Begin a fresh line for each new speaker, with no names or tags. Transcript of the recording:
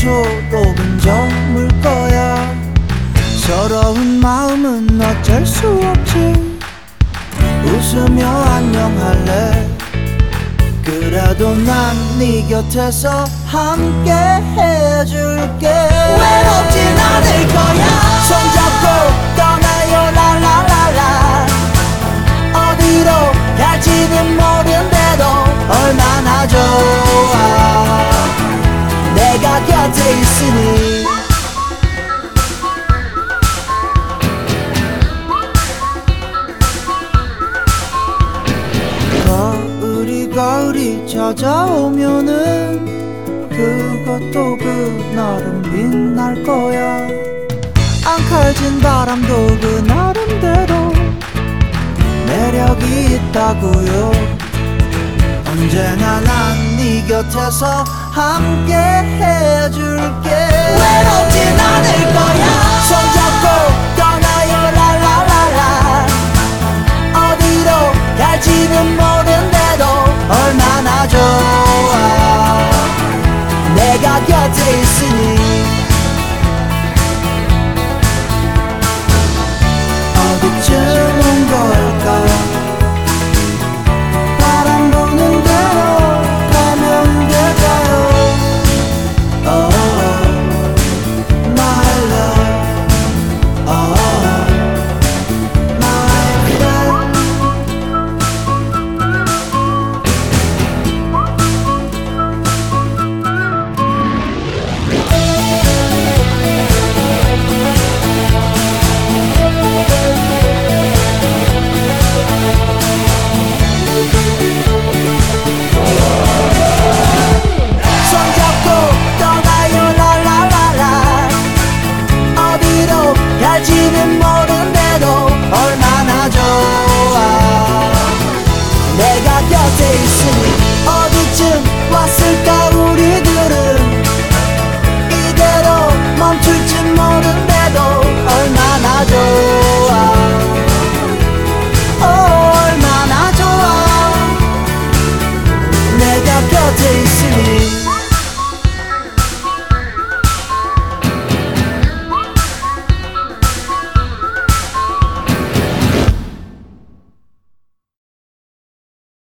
조금 저물 거야. 서러운 마음은 어쩔 수 없지. 웃으며 안녕할래. 그래도 난 네 곁에서 함께 해줄게. 외롭진 않을 거야. 손잡고 떠나요 랄랄랄라. 어디로 갈지는 모른대도 얼마나 좋아 내가 곁에 있으니. 가을이 찾아오면은 그것도 그나름 빛날 거야. 앙칼진 바람도 그 나름대로 매력이 있다고요. 언제나 난 네 곁에서 함께 해줄게. 외롭진 않을 거야. 손잡고